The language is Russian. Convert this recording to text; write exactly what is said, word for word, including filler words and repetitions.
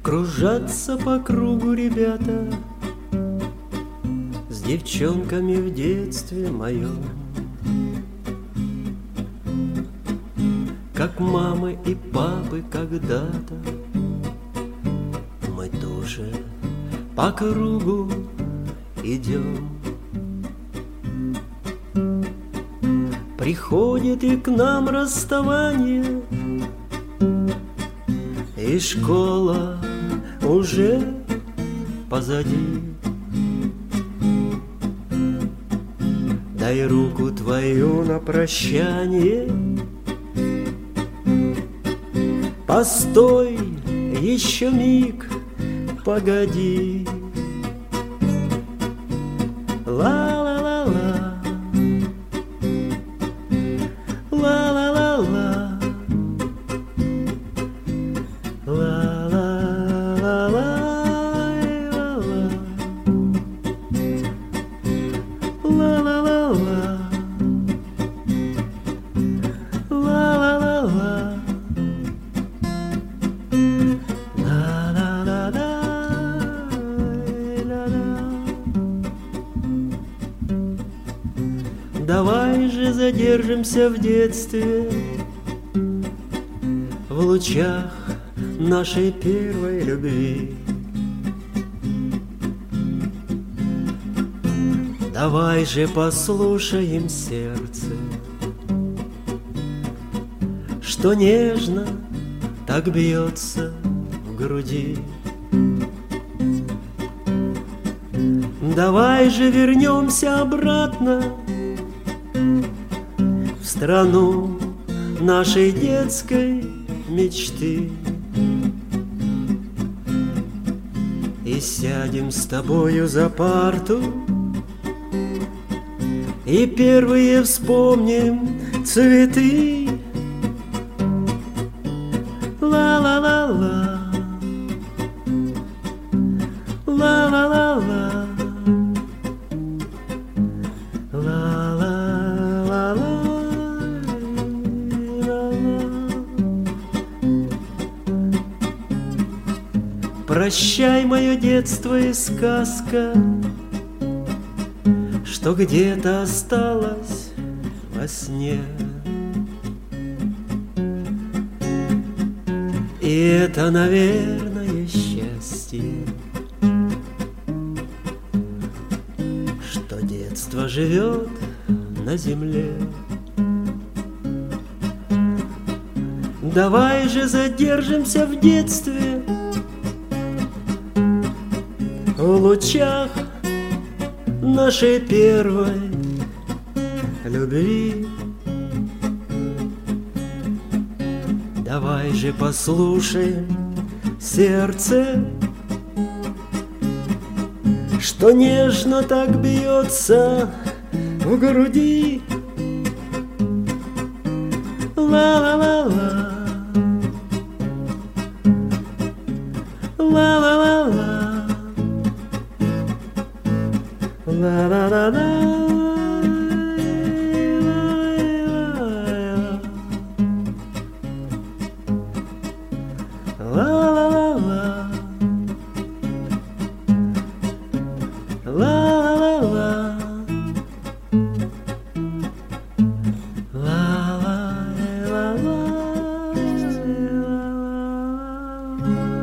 Кружатся по кругу ребята с девчонками в детстве моем, как мамы и папы когда-то. Мы тоже по кругу идем. Приходит и к нам расставание, и школа уже позади. Дай руку твою на прощание. Постой, еще миг, погоди. Ла-ла-ла-ла, ла-ла-ла-ла, ла-ла-ла-ла, ла-ла-ла-ла, ла-ла-ла-ла. Давай же задержимся в детстве, в лучах нашей первой любви. Давай же послушаем сердце, что нежно так бьется в груди. Давай же вернемся обратно в страну нашей детской мечты и сядем с тобою за парту, и первые вспомним цветы. Ла-ла-ла-ла, ла-ла-ла-ла, ла-ла-ла-ла. Прощай, мое детство и сказка, что где-то осталось во сне. И это, наверное, счастье, что детство живет на земле. Давай же задержимся в детстве, в лучах нашей первой любви. Давай же послушаем сердце, что нежно так бьется в груди. Ла-ла-ла-ла, ла-ла-ла-ла, ла-ла-ла-ла. La